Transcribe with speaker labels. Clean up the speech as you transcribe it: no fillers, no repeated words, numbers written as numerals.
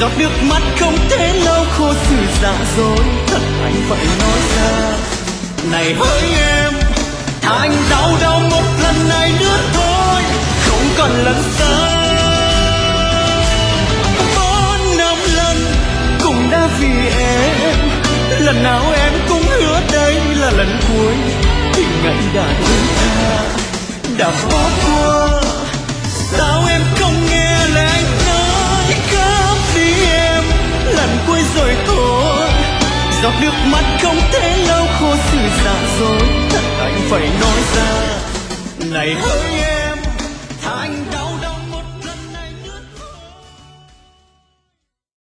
Speaker 1: giọt nước mắt không thể lau khô sự giả dối, thật anh phải nói ra. Này hỡi em, thà anh đau đau một lần này nữa thôi, không còn lần sau. 4 năm lần cũng đã vì em, lần nào em cũng hứa đây là lần cuối, thì ngày đã đến tha đã bỏ qua. Sao em không nghe lời anh nói, cướp đi em lần cuối rồi thôi. Giọt nước mắt không thể lau khô sự giả dối, thật anh phải nói ra. Này hỡi em,